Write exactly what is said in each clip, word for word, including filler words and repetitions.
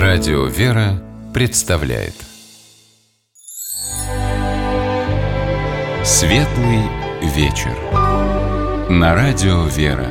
Радио «Вера» представляет Светлый вечер на Радио «Вера».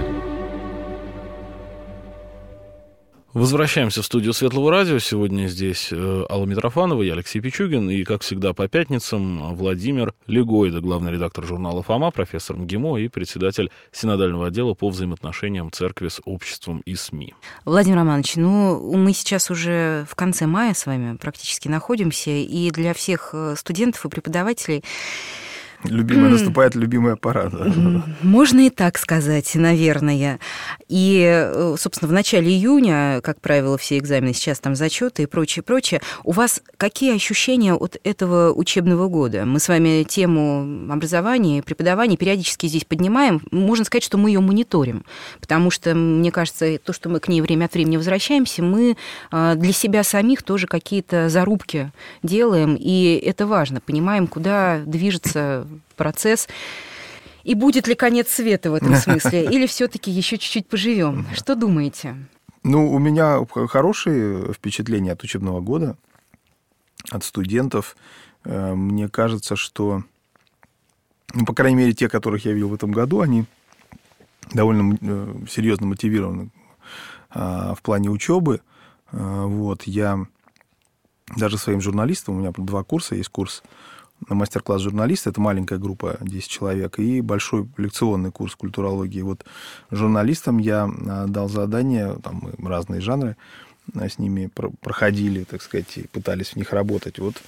Возвращаемся в студию Светлого радио. Сегодня здесь Алла Митрофанова, я Алексей Пичугин, и, как всегда, по пятницам Владимир Легойда, главный редактор журнала «Фома», профессор МГИМО и председатель синодального отдела по взаимоотношениям церкви с обществом и СМИ. Владимир Романович, ну, мы сейчас уже в конце мая с вами практически находимся, и для всех студентов и преподавателей Любимая наступает любимая пора. Да. Можно и так сказать, наверное. И, собственно, в начале июня, как правило, все экзамены, сейчас там зачеты и прочее, прочее. У вас какие ощущения от этого учебного года? Мы с вами тему образования и преподавания периодически здесь поднимаем. Можно сказать, что мы ее мониторим, потому что, мне кажется, то, что мы к ней время от времени возвращаемся, мы для себя самих тоже какие-то зарубки делаем, и это важно. Понимаем, куда движется процесс, и будет ли конец света в этом смысле, или все-таки еще чуть-чуть поживем? Что думаете? Ну, у меня хорошие впечатления от учебного года, от студентов. Мне кажется, что, ну, по крайней мере, те, которых я видел в этом году, они довольно серьезно мотивированы в плане учебы. Вот, я даже своим журналистам, у меня два курса, есть курс на мастер-класс журналиста, это маленькая группа, десять человек, и большой лекционный курс культурологии. Вот журналистам я дал задание, там мы разные жанры с ними проходили, так сказать, и пытались в них работать. Вот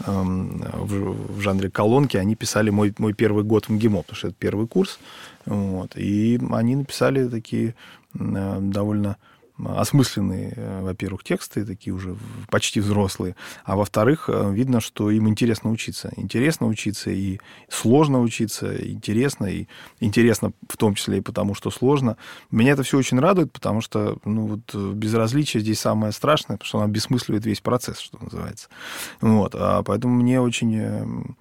эм, в, в жанре колонки они писали мой, мой первый год в МГИМО, потому что это первый курс. Вот, и они написали такие э, довольно осмысленные, во-первых, тексты, такие уже почти взрослые, а во-вторых, видно, что им интересно учиться. Интересно учиться, и сложно учиться, интересно, и интересно в том числе и потому, что сложно. Меня это все очень радует, потому что, ну, вот, безразличие здесь самое страшное, потому что оно обесмысливает весь процесс, что называется. Вот, а поэтому мне очень...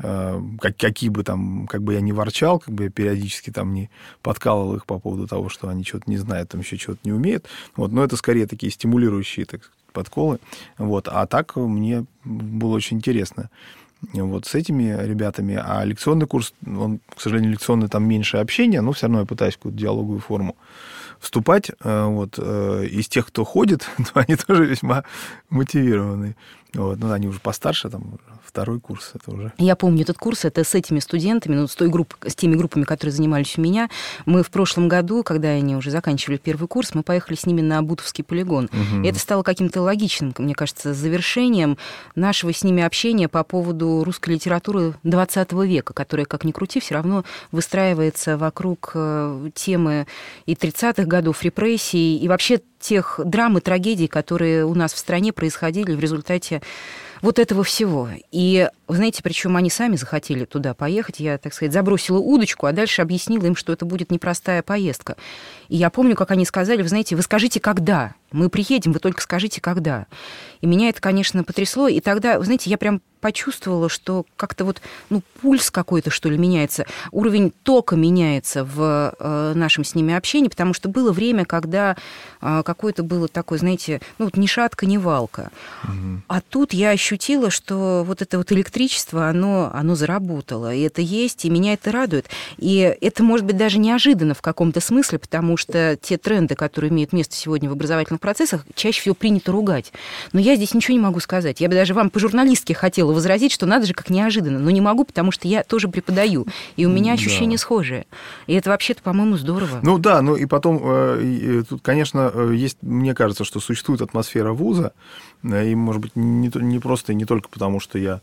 Как, какие бы там, как бы я ни ворчал, как бы я периодически там не подкалывал их по поводу того, что они что-то не знают, там еще что-то не умеют. Вот, но это скорее такие стимулирующие, так сказать, подколы. Вот, а так мне было очень интересно вот с этими ребятами. А лекционный курс, он, к сожалению, лекционный, там меньше общения, но все равно я пытаюсь в какую-то диалоговую форму вступать. Вот, из тех, кто ходит, то они тоже весьма мотивированы. Вот, ну, они уже постарше, там, второй курс, это уже... Я помню этот курс, это с этими студентами, ну, с, той группой, с теми группами, которые занимались у меня. Мы в прошлом году, когда они уже заканчивали первый курс, мы поехали с ними на Бутовский полигон. Угу. И это стало каким-то логичным, мне кажется, завершением нашего с ними общения по поводу русской литературы двадцатого века, которая, как ни крути, все равно выстраивается вокруг темы и тридцатых годов репрессий, и вообще тех драм и трагедий, которые у нас в стране происходили в результате вот этого всего. И, вы знаете, причем они сами захотели туда поехать. Я, так сказать, забросила удочку, а дальше объяснила им, что это будет непростая поездка. И я помню, как они сказали, вы знаете, вы скажите, когда? Мы приедем, вы только скажите, когда. И меня это, конечно, потрясло. И тогда, вы знаете, я прям почувствовала, что как-то вот, ну, пульс какой-то, что ли, меняется, уровень тока меняется в э, нашем с ними общении, потому что было время, когда э, какое-то было такое, знаете, ну, вот ни шатка, ни валка. Угу. А тут я ощутила, что вот это вот электричество, оно, оно заработало, и это есть, и меня это радует. И это, может быть, даже неожиданно в каком-то смысле, потому что те тренды, которые имеют место сегодня в образовательных процессах, чаще всего принято ругать. Но я здесь ничего не могу сказать. Я бы даже вам по-журналистски хотела возразить, что надо же как неожиданно, но не могу, потому что я тоже преподаю, и у меня ощущения да. схожие. И это вообще-то, по-моему, здорово. Ну да, ну и потом, э, тут, конечно, есть, мне кажется, что существует атмосфера вуза, и, может быть, не, не просто и не только потому, что я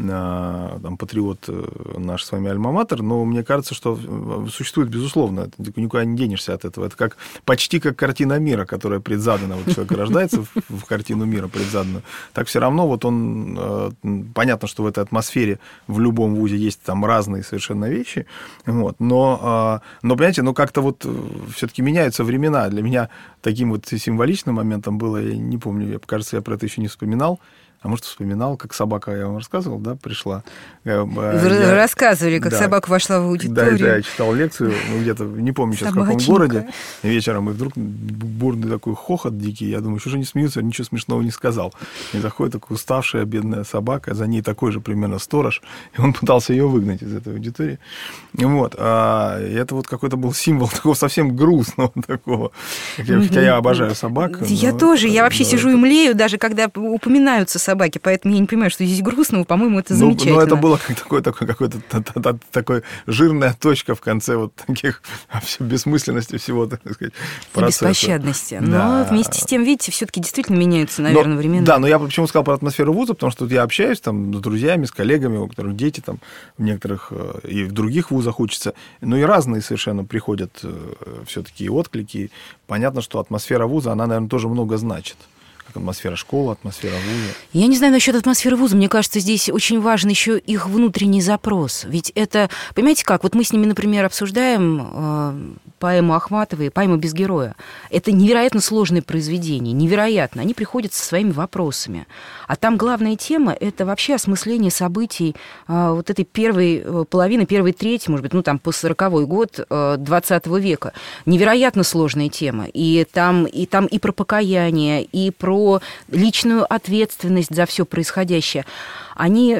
там, патриот наш с вами альма-матер, но мне кажется, что существует, безусловно, ты никуда не денешься от этого. Это как, почти как картина мира, которая предзадана. Вот человек рождается в, в картину мира предзаданную. Так все равно вот он... Понятно, что в этой атмосфере в любом вузе есть там разные совершенно вещи. Вот, но, но, понимаете, ну как-то вот все-таки меняются времена. Для меня таким вот символичным моментом было, я не помню, я, кажется, я про это еще не вспоминал, А может, вспоминал, как собака, я вам рассказывал, да, пришла. Вы я... рассказывали, как да. собака вошла в аудиторию. Да, да, я читал лекцию, ну, где-то, не помню сейчас, Собаченька. в каком городе. И вечером, и вдруг бурный такой хохот дикий. Я думаю, что же не смеются, ничего смешного не сказал. И заходит такая уставшая, бедная собака, за ней такой же примерно сторож, и он пытался ее выгнать из этой аудитории. Вот. А это вот какой-то был символ такого совсем грустного такого. Хотя я обожаю собак. Я но... тоже, я вообще но сижу это... и млею, даже когда упоминаются собаки, поэтому я не понимаю, что здесь грустного, по-моему, это ну, замечательно. Ну, это было как такой, такой, какой-то такой жирная точка в конце вот таких бессмысленности всего, так сказать, процесса. И беспощадности. Да. Но вместе с тем, видите, все-таки действительно меняются, наверное, но, времена. Да, но я почему сказал про атмосферу вуза, потому что тут я общаюсь там с друзьями, с коллегами, у которых дети там в некоторых и в других вузах учатся, ну и разные совершенно приходят все-таки отклики. Понятно, что атмосфера вуза, она, наверное, тоже много значит. Атмосфера школы, атмосфера вуза. Я не знаю насчет атмосферы вуза. Мне кажется, здесь очень важен еще их внутренний запрос. Ведь это, понимаете как, вот мы с ними, например, обсуждаем э, поэму Ахматовой «Поэма без героя». Это невероятно сложное произведение, невероятно. Они приходят со своими вопросами. А там главная тема – это вообще осмысление событий э, вот этой первой половины, первой трети, может быть, ну там постсороковой год э, двадцатого века. Невероятно сложная тема. И там, и там и про покаяние, и про личную ответственность за все происходящее. Они,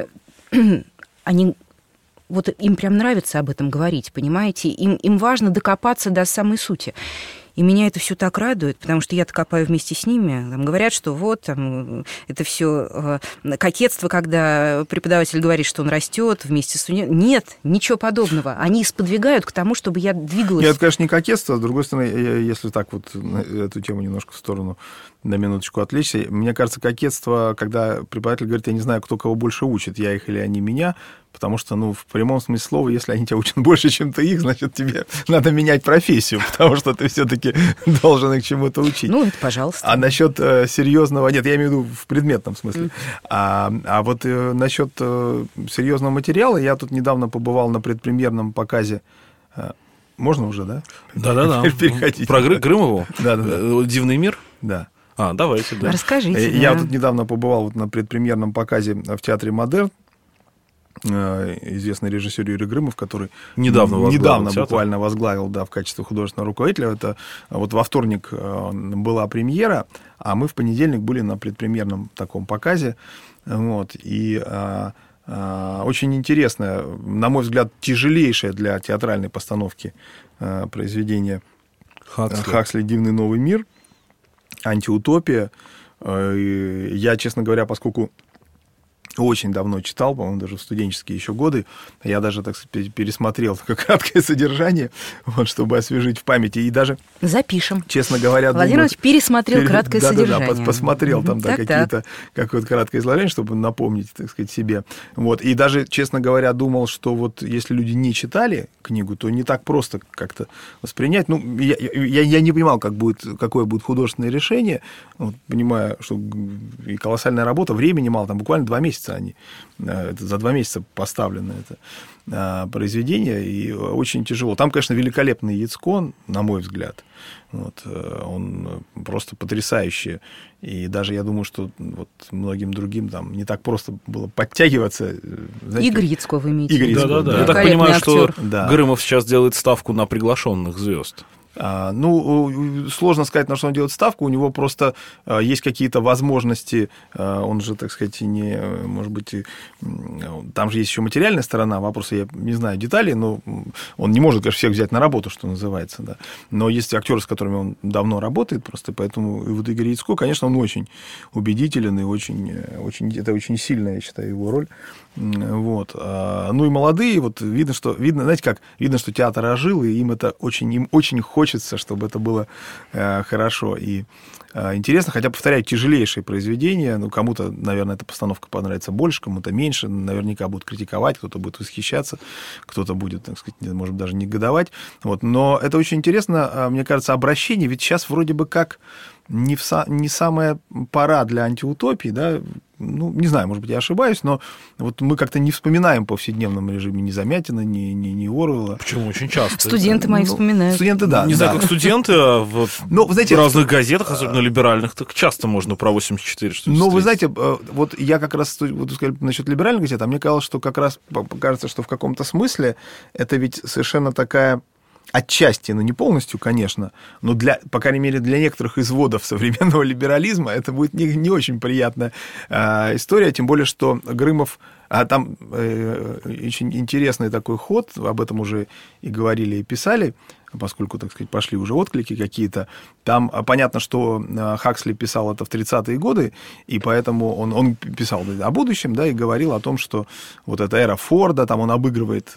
они, вот им прям нравится об этом говорить, понимаете? Им, им важно докопаться до самой сути. И меня это все так радует, потому что я-то копаю вместе с ними. Там говорят, что вот там, это все э, кокетство, когда преподаватель говорит, что он растет вместе с студентом. Нет, ничего подобного. Они сподвигают к тому, чтобы я двигалась. Нет, это, конечно, не кокетство. С другой стороны, если так вот эту тему немножко в сторону на минуточку отвлечься, мне кажется, кокетство, когда преподаватель говорит, я не знаю, кто кого больше учит, я их или они меня, потому что, ну, в прямом смысле слова, если они тебя учат больше, чем ты их, значит, тебе надо менять профессию, потому что ты все-таки должен их чему-то учить. Ну, это пожалуйста. А насчет э, серьезного... Нет, я имею в виду в предметном смысле. Mm. А, а вот э, насчет э, серьезного материала, я тут недавно побывал на предпремьерном показе. Э, можно уже, да? Да-да-да. Переходить. Про Гры- Грымову? Да-да-да. «Дивный мир»? Да. А, давайте, да. Расскажите. Я да. тут недавно побывал вот на предпремьерном показе в Театре «Модерн». Известный режиссер Юрий Грымов, который недавно, недавно буквально возглавил, да, в качестве художественного руководителя. Это вот во вторник была премьера, а мы в понедельник были на предпремьерном таком показе. Вот, и а, а, очень интересное, на мой взгляд, тяжелейшее для театральной постановки а, произведение Хаксли. Хаксли «Дивный новый мир», антиутопия. Я, честно говоря, поскольку очень давно читал, по-моему, даже в студенческие еще годы. Я даже, так сказать, пересмотрел такое краткое содержание, вот, чтобы освежить в памяти. И даже... Запишем. Честно говоря... Владимир Ильич пересмотрел пере... краткое да, содержание. Да, да, посмотрел там да, так, какие-то, какое-то краткое изложение, чтобы напомнить, так сказать, себе. Вот. И даже, честно говоря, думал, что вот если люди не читали книгу, то не так просто как-то воспринять. Ну, я, я, я не понимал, как будет, какое будет художественное решение. Вот, понимая, что и колоссальная работа, времени мало, там буквально два месяца они, это за два месяца поставлено это а, произведение, и очень тяжело. Там, конечно, великолепный Яцко, на мой взгляд. Вот, он просто потрясающий. И даже я думаю, что вот многим другим там не так просто было подтягиваться. Знаете, Игорь Яцко вы имеете в виду? Да, да, да. Да. Я так понимаю, актер. что да. Грымов сейчас делает ставку на приглашенных звезд. А, ну, сложно сказать, на что он делает ставку. У него просто а, есть какие-то возможности. А, он же, так сказать, не, может быть, и, там же есть еще материальная сторона вопроса. Я не знаю деталей, но он не может, конечно, всех взять на работу, что называется. Да. Но есть актеры, с которыми он давно работает, просто поэтому и вот Игорь Яцко, конечно, он очень убедителен и очень, очень, это очень сильная, я считаю, его роль. Вот. Ну и молодые, вот видно, что, видно, знаете как, видно, что театр ожил, и им это очень, им очень хочется, чтобы это было э, хорошо и э, интересно, хотя, повторяю, тяжелейшее произведение, ну, кому-то, наверное, эта постановка понравится больше, кому-то меньше, наверняка будут критиковать, кто-то будет восхищаться, кто-то будет, так сказать, может даже негодовать, вот, но это очень интересно, мне кажется, обращение, ведь сейчас вроде бы как не, в, не самая пора для антиутопии, да, ну, не знаю, может быть, я ошибаюсь, но вот мы как-то не вспоминаем в повседневном режиме ни Замятина, ни, ни, ни Оруэлла. Почему? Очень часто. Студенты мои ну, вспоминают. Студенты, да. Не да. знаю, как студенты, а в, но, вы знаете, в разных газетах, особенно либеральных, так часто можно про восемьдесят четыре что-то Ну, вы встретить. знаете, вот я как раз, вот сказали насчет либеральных газет, а мне казалось, что как раз кажется, что в каком-то смысле это ведь совершенно такая... Отчасти, но не полностью, конечно, но, для, по крайней мере, для некоторых изводов современного либерализма это будет не, не очень приятная э, история, тем более, что Грымов... А там э, очень интересный такой ход, об этом уже и говорили, и писали, поскольку, так сказать, пошли уже отклики какие-то. Там понятно, что Хаксли писал это в тридцатые годы, и поэтому он, он писал о будущем, да, и говорил о том, что вот эта эра Форда, там он обыгрывает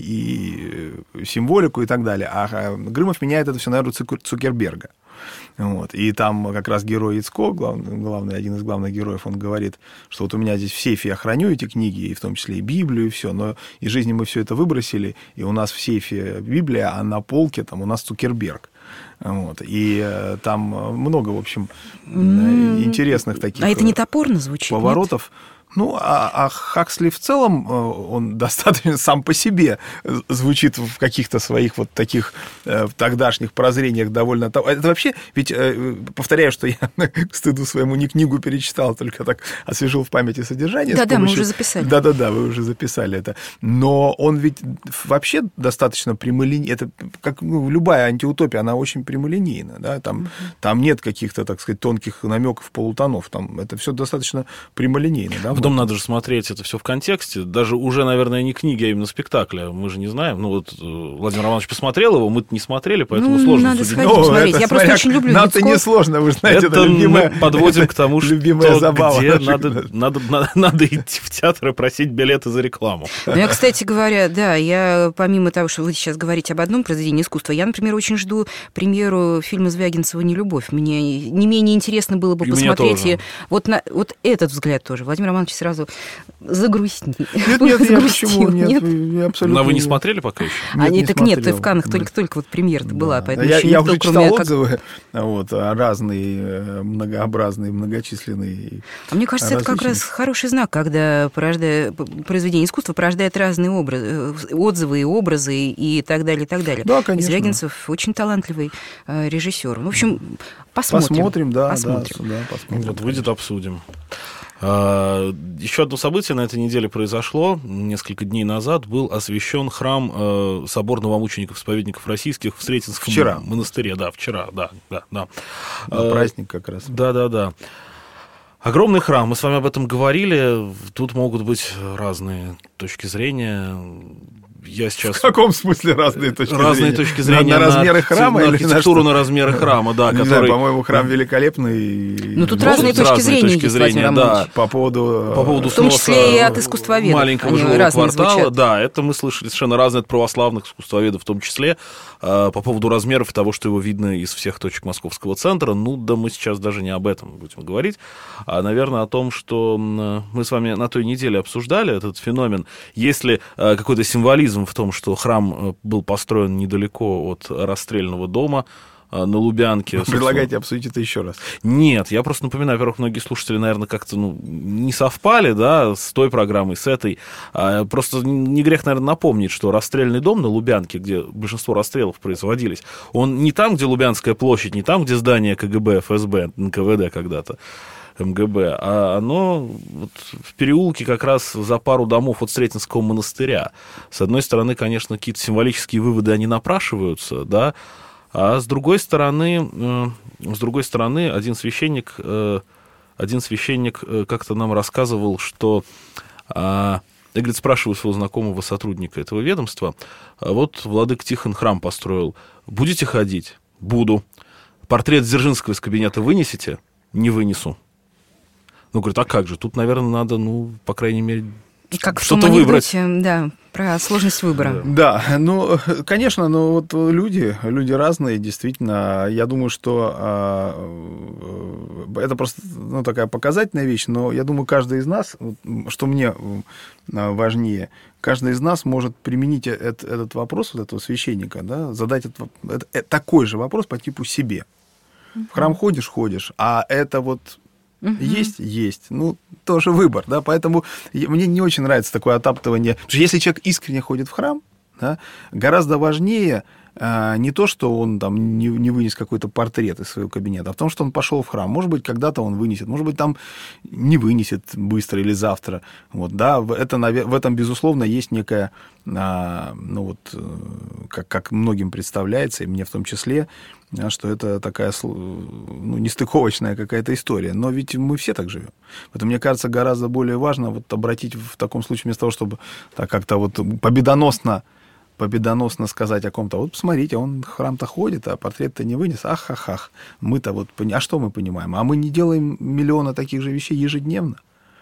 и, и символику и так далее. А Грымов меняет это все на эру Цукерберга. Вот. И там как раз герой Яцко, главный, главный, один из главных героев, он говорит, что вот у меня здесь в сейфе я храню эти книги, и в том числе и Библию, и все, но из жизни мы все это выбросили, и у нас в сейфе Библия, а на полке там у нас Цукерберг. Вот. И э, там много, в общем, mm. интересных таких А это не топорно звучит? Поворотов. Нет? Ну, а, а Хаксли в целом, он достаточно сам по себе звучит в каких-то своих вот таких э, тогдашних прозрениях довольно... Это вообще, ведь, э, повторяю, что я к стыду своему не книгу перечитал, только так освежил в памяти содержание. Да-да, помощью... мы уже записали. Да-да-да, вы уже записали это. Но он ведь вообще достаточно прямолинейный. Это как ну, любая антиутопия, она очень прямолинейна. Да? Там, mm-hmm. там нет каких-то, так сказать, тонких намеков, полутонов. Там это все достаточно прямолинейно. Да? Потом надо же смотреть это все в контексте. Даже уже, наверное, не книги, а именно спектакля. Мы же не знаем. Ну, вот Владимир Романович посмотрел его, мы-то не смотрели, поэтому ну, сложно надо судить. сходить, Ну, посмотреть. это, Я просто смотря, очень люблю нам-то Яцко. не сложно, вы знаете, это, это любимая, мы подводим к тому, что любимая забава где наших... надо, надо, надо, надо идти в театр и просить билеты за рекламу. Ну, я, кстати говоря, да, я помимо того, что вы сейчас говорите об одном произведении искусства, я, например, очень жду премьеру фильма Звягинцева «Нелюбовь». Мне не менее интересно было бы И посмотреть и вот, на, вот этот взгляд тоже. Владимир Романович сразу загрустнил. Нет, нет, я почему? Нет, я абсолютно... Но вы не смотрели пока еще? Нет, а, не так нет, смотрел. в Каннах Да. только-только вот премьера-то была, Да. поэтому я, еще я никто, уже кроме читал меня, как- отзывы, вот, разные, многообразные, многочисленные. А мне кажется, это как раз различные. хороший знак, когда порождает, произведение искусства порождает разные образы, отзывы и образы и так далее, и так далее. Да, конечно. Звягинцев очень талантливый э, режиссер. В общем, посмотрим. Посмотрим, да, посмотрим. да, да, посмотрим. Вот выйдет, обсудим. А, еще одно событие на этой неделе произошло. Несколько дней назад был освящен храм э, собор новомучеников-исповедников российских в Сретенском Вчера. монастыре. Да, вчера, да, да, да. Да, Э, праздник как раз. Да, да, да. Огромный храм, мы с вами об этом говорили. Тут могут быть разные точки зрения. Я сейчас... В каком смысле разные точки Разные зрения? точки зрения на, на размеры храма на или на архитектуру, что? на размеры храма, да, Не который... знаю, по-моему, храм великолепный. Ну, тут Могут разные быть точки разные зрения точки есть, зрения, Владимир да. Романович. По поводу... По поводу В том сноса числе и от искусствоведов. маленького Они жилого разные квартала. звучат. Да, это мы слышали совершенно разные от православных искусствоведов в том числе. По поводу размеров и того, что его видно из всех точек московского центра. Ну, да мы сейчас даже не об этом будем говорить, а, наверное, о том, что мы с вами на той неделе обсуждали этот феномен. Есть ли какой-то символизм в том, что храм был построен недалеко от расстрельного дома на Лубянке. Вы предлагаете обсудить это еще раз? Нет, я просто напоминаю, во-первых, многие слушатели, наверное, как-то ну, не совпали, да, с той программой, с этой. А просто не грех, наверное, напомнить, что расстрельный дом на Лубянке, где большинство расстрелов производились, он не там, где Лубянская площадь, не там, где здание КГБ, ФСБ, эн ка вэ дэ когда-то, эм гэ бэ, а оно вот в переулке как раз за пару домов от Сретенского монастыря. С одной стороны, конечно, какие-то символические выводы, они напрашиваются, да, а с другой стороны, э, с другой стороны, один священник, э, один священник э, как-то нам рассказывал, что, э, я, говорит, спрашиваю своего знакомого сотрудника этого ведомства, вот владыка Тихон храм построил, будете ходить? Буду. Портрет Дзержинского из кабинета вынесете? Не вынесу. Ну, говорит, а как же? Тут, наверное, надо, ну, по крайней мере, Как что-то в том выбрать. анекдоте, да, про сложность выбора. Да, ну, конечно, но вот люди, люди разные, действительно. Я думаю, что а, это просто ну, такая показательная вещь, но я думаю, каждый из нас, что мне важнее, каждый из нас может применить этот, этот вопрос, вот этого священника, да, задать этот, это, такой же вопрос по типу себе. В храм ходишь, ходишь, а это вот Угу. Есть? Есть. Ну, тоже выбор, да, поэтому мне не очень нравится такое отаптывание. Потому что если человек искренне ходит в храм, да, гораздо важнее а, не то, что он там не, не вынес какой-то портрет из своего кабинета, а в том, что он пошел в храм. Может быть, когда-то он вынесет, может быть, там не вынесет быстро или завтра. Вот, да, это, в этом, безусловно, есть некая, а, ну вот, как, как многим представляется, и мне в том числе, что это такая, ну, нестыковочная какая-то история. Но ведь мы все так живем. Поэтому, мне кажется, гораздо более важно вот обратить в таком случае, вместо того, чтобы так как-то вот победоносно, победоносно сказать о ком-то, вот посмотрите, он в храм-то ходит, а портрет-то не вынес, ах-ах-ах. Мы-то вот, а что мы понимаем? А мы не делаем миллиона таких же вещей ежедневно.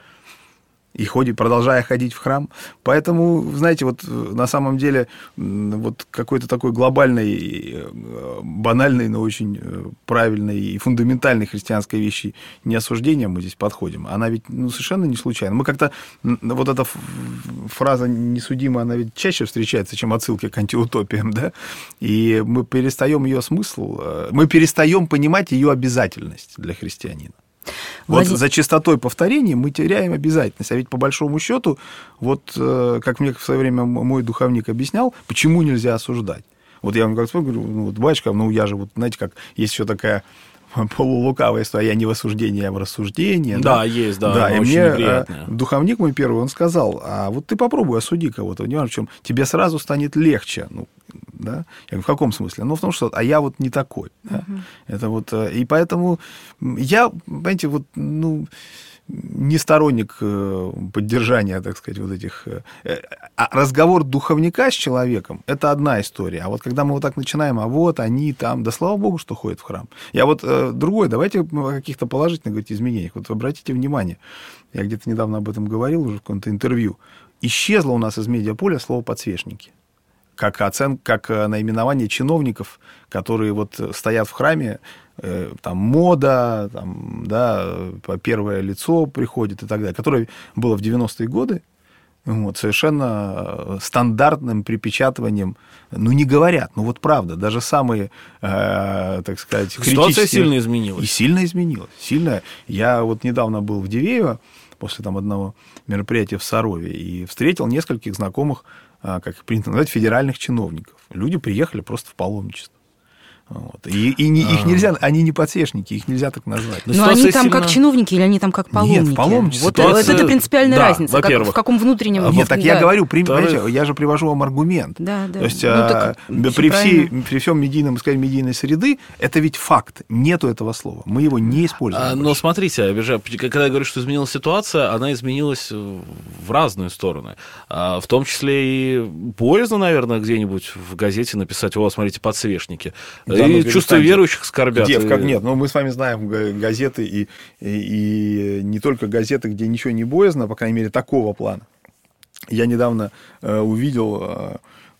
И ходит, продолжая ходить в храм. Поэтому, знаете, вот на самом деле вот какой-то такой глобальной, банальной, но очень правильной и фундаментальной христианской вещи неосуждения мы здесь подходим. Она ведь ну, совершенно не случайна. Мы как-то... Вот эта фраза «несудимая», она ведь чаще встречается, чем отсылки к антиутопиям, да? И мы перестаем ее смысл... Мы перестаем понимать ее обязательность для христианина. Вот Владимир... за частотой повторений мы теряем обязательность. А ведь по большому счету, вот как мне в свое время мой духовник объяснял, почему нельзя осуждать. Вот я вам как говорю, ну вот, батюшка, ну я же, вот знаете, как есть еще такая полулукавая история, я не в осуждении, а в рассуждении. Да, да? есть, да, да и очень мне неприятная. Духовник мой первый, он сказал, а вот ты попробуй осуди кого-то, не важно в чем, тебе сразу станет легче. Ну, да? Я говорю, в каком смысле? Ну, в том, что, а я вот не такой. Да? Uh-huh. Это вот, и поэтому я, понимаете, вот, ну, не сторонник поддержания, так сказать, вот этих... А разговор духовника с человеком — это одна история. А вот когда мы вот так начинаем, а вот они там... Да слава богу, что ходят в храм. Я вот другой, давайте о каких-то положительных, говорите, изменениях. Вот обратите внимание, я где-то недавно об этом говорил уже в каком-то интервью. Исчезло у нас из медиаполя слово «подсвечники». Как оценка, как наименование чиновников, которые вот стоят в храме, э, там мода, там, да, первое лицо приходит и так далее, которое было в девяностые годы, вот, совершенно стандартным припечатыванием, ну, не говорят, ну, вот правда, даже самые, э, так сказать, критические... Ситуация сильно изменилась. И сильно изменилась, сильно. Я вот недавно был в Дивеево, после там одного мероприятия в Сарове, и встретил нескольких знакомых, как их принято называть, федеральных чиновников. Люди приехали просто в паломничество. Вот. И, и не, их нельзя, они не подсвечники, их нельзя так назвать. Но, Но они там сильно... как чиновники или они там как паломники? Нет, в паломничестве. Вот ситуация... это принципиальная да, разница. Как, в каком внутреннем... Нет, вот, так да. я говорю, при... Вторых... я же привожу вам аргумент. Да, да. То есть ну, а, при, всей, при всем медийном, сказать, медийной среды, это ведь факт. Нету этого слова. Мы его не используем. А, но смотрите, когда я говорю, что изменилась ситуация, она изменилась в разные стороны. В том числе и поздно, наверное, где-нибудь в газете написать: о, смотрите, подсвечники. Да, и ну, чувство веры скорбят. Где, как нет, но мы с вами знаем газеты и, и, и не только газеты, где ничего не боязно, по крайней мере, такого плана. Я недавно э, увидел, э,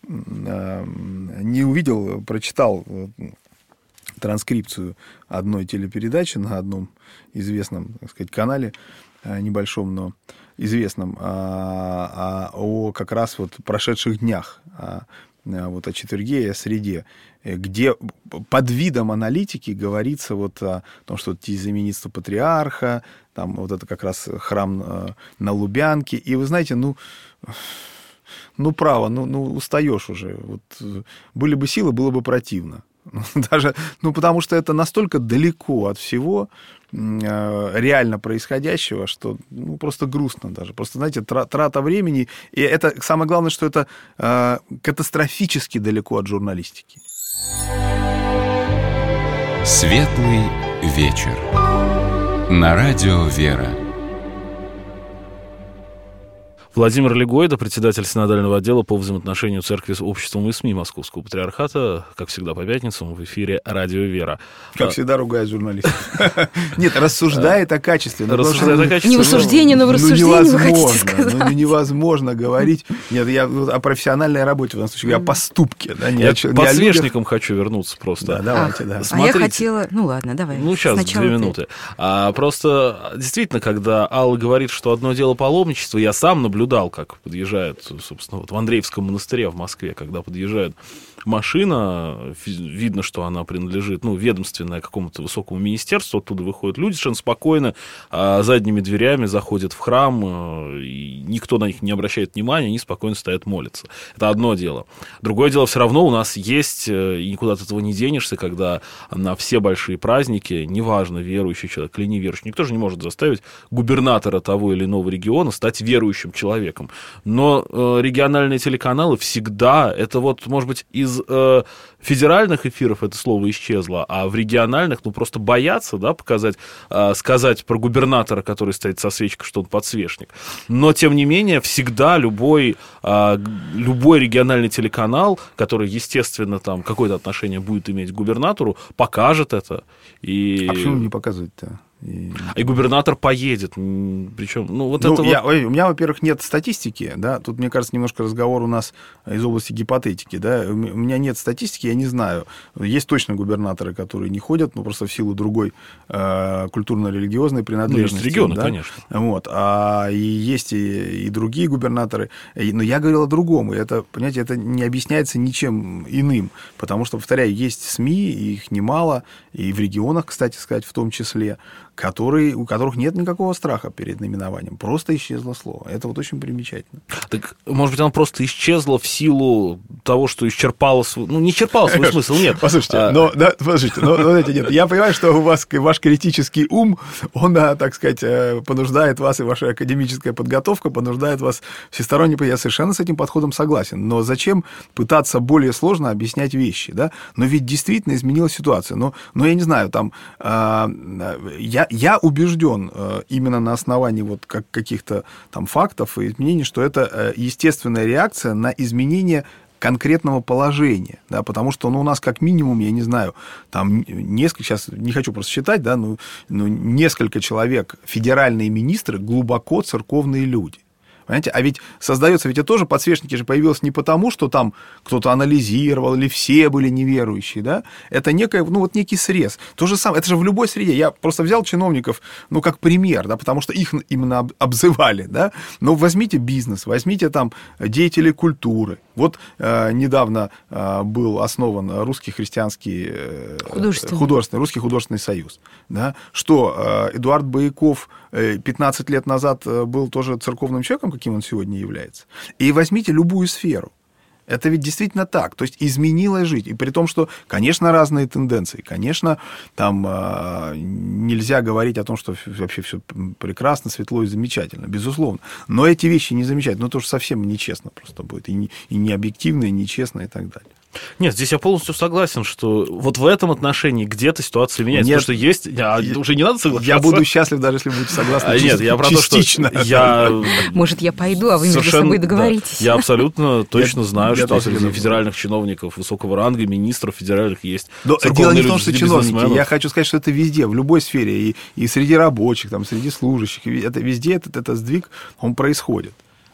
э, не увидел, прочитал э, транскрипцию одной телепередачи на одном известном, так сказать, канале, э, небольшом, но известном, э, э, о как раз вот прошедших днях, э, вот о четверге и о среде, где под видом аналитики говорится вот о том, что именинство патриарха, там вот это как раз храм на Лубянке. И вы знаете, ну, ну право, ну, ну устаешь уже. Вот, были бы силы, было бы противно. Даже, ну, потому что это настолько далеко от всего реально происходящего, что ну, просто грустно даже. Просто, знаете, трата времени. И это самое главное, что это э, катастрофически далеко от журналистики. Светлый вечер. На радио «Вера». Владимир Легойда, председатель синодального отдела по взаимоотношению церкви с обществом и СМИ Московского патриархата, как всегда по пятницам в эфире «Радио Вера». Как всегда ругает журналистов. Нет, рассуждает о качестве. Рассуждает о качестве. Не в осуждении, но в рассуждении, вы хотите сказать. Ну, невозможно говорить. Нет, я о профессиональной работе, в данном случае, о поступке. Я к подсвечникам хочу вернуться просто. Да, давайте, да. А я хотела... Ну, ладно, давай. Ну, сейчас, две минуты. Просто, действительно, когда Алла говорит, что одно дело паломничество, я сам наблюдаю, как подъезжают, собственно, вот в Андреевском монастыре в Москве, когда подъезжают машина, видно, что она принадлежит, ну, ведомственная какому-то высокому министерству, оттуда выходят люди совершенно спокойно, а задними дверями заходят в храм, и никто на них не обращает внимания, они спокойно стоят, молятся. Это одно дело. Другое дело, все равно у нас есть, и никуда от этого не денешься, когда на все большие праздники, неважно, верующий человек или неверующий, никто же не может заставить губернатора того или иного региона стать верующим человеком. Но э, региональные телеканалы всегда, это вот, может быть, из э, федеральных эфиров это слово исчезло, а в региональных, ну, просто боятся, да, показать, э, сказать про губернатора, который стоит со свечкой, что он подсвечник. Но, тем не менее, всегда любой, э, любой региональный телеканал, который, естественно, там какое-то отношение будет иметь к губернатору, покажет это. И... А почему не показывать-то? И... и губернатор поедет. Причем, ну, вот ну, это я, вот... У меня, во-первых, нет статистики, да, тут, мне кажется, немножко разговор у нас из области гипотетики, да, у меня нет статистики, я не знаю. Есть точно губернаторы, которые не ходят, ну, просто в силу другой э, культурно-религиозной принадлежности. Ну, есть регионы, да? конечно. Вот, а и есть и, и другие губернаторы, но я говорил о другом, и это, понимаете, это не объясняется ничем иным, потому что, повторяю, есть СМИ, их немало, и в регионах, кстати сказать, в том числе, которые, у которых нет никакого страха перед наименованием. Просто исчезло слово. Это вот очень примечательно. Так, может быть, оно просто исчезло в силу того, что исчерпало свой... Ну, не исчерпало свой смысл, нет. Послушайте, а... но, да, послушайте, но, но, знаете, нет, я понимаю, что у вас ваш критический ум, он, так сказать, понуждает вас, и ваша академическая подготовка понуждает вас всесторонне... Я совершенно с этим подходом согласен. Но зачем пытаться более сложно объяснять вещи, да? Но ведь действительно изменилась ситуация. Но, но я не знаю, там... Я, Я убежден именно на основании вот как, каких-то там фактов и изменений, что это естественная реакция на изменение конкретного положения, да, потому что ну, у нас как минимум, я не знаю, там несколько, сейчас не хочу просто считать, да, но, но несколько человек, федеральные министры, глубоко церковные люди. Понимаете? А ведь создается, ведь это тоже подсвечники же появилось не потому, что там кто-то анализировал, или все были неверующие, да? Это некое, ну, вот некий срез. То же самое, это же в любой среде. Я просто взял чиновников, ну, как пример, да, потому что их именно обзывали, да? Но возьмите бизнес, возьмите там деятелей культуры. Вот э, недавно э, был основан Русский христианский э, художественный. художественный, Русский художественный союз, да? Что э, Эдуард Бояков э, пятнадцать лет назад был тоже церковным человеком, каким он сегодня является. И возьмите любую сферу. Это ведь действительно так. То есть изменилась жизнь. И при том, что, конечно, разные тенденции. Конечно, там э, нельзя говорить о том, что вообще все прекрасно, светло и замечательно. Безусловно. Но эти вещи не замечательны. Ну, это уж совсем нечестно просто будет. И не, и не объективно, и нечестно, и так далее. Нет, здесь я полностью согласен, что вот в этом отношении где-то ситуация меняется. Нет, потому что есть... А, я, уже не надо соглашаться? Я буду счастлив, даже если будете согласны. А, нет, я про то, что я... Может, я пойду, а вы между собой договоритесь. Да, я абсолютно точно знаю, я, что я среди федеральных чиновников высокого ранга, министров федеральных есть церковные люди. Дело не в том, что чиновники. Я хочу сказать, что это везде, в любой сфере. И, и среди рабочих, там, среди служащих. Это, везде этот, этот сдвиг, он происходит.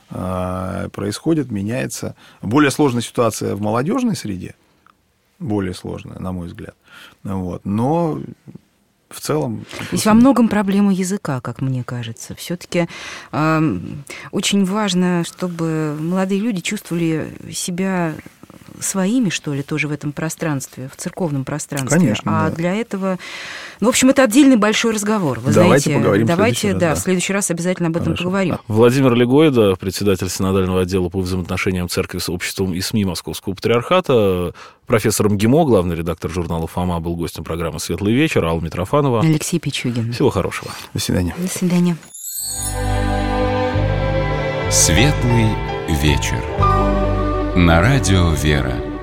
происходит, меняется. Более сложная ситуация в молодежной среде, более сложная, на мой взгляд. Вот. Но в целом... Здесь во многом проблема языка, как мне кажется. Все-таки э, очень важно, чтобы молодые люди чувствовали себя своими, что ли, тоже в этом пространстве, в церковном пространстве. Конечно, а да. для этого... Ну, в общем, это отдельный большой разговор. Вы давайте знаете, поговорим давайте, в следующий да, раз, да. в следующий раз обязательно об этом Хорошо. поговорим. Владимир Легойда, председатель синодального отдела по взаимоотношениям церкви с обществом и СМИ Московского патриархата, профессор МГИМО, главный редактор журнала «Фома», был гостем программы «Светлый вечер», Алла Митрофанова. Алексей Пичугин. Всего хорошего. До свидания. До свидания. «Светлый вечер» на радио «Вера».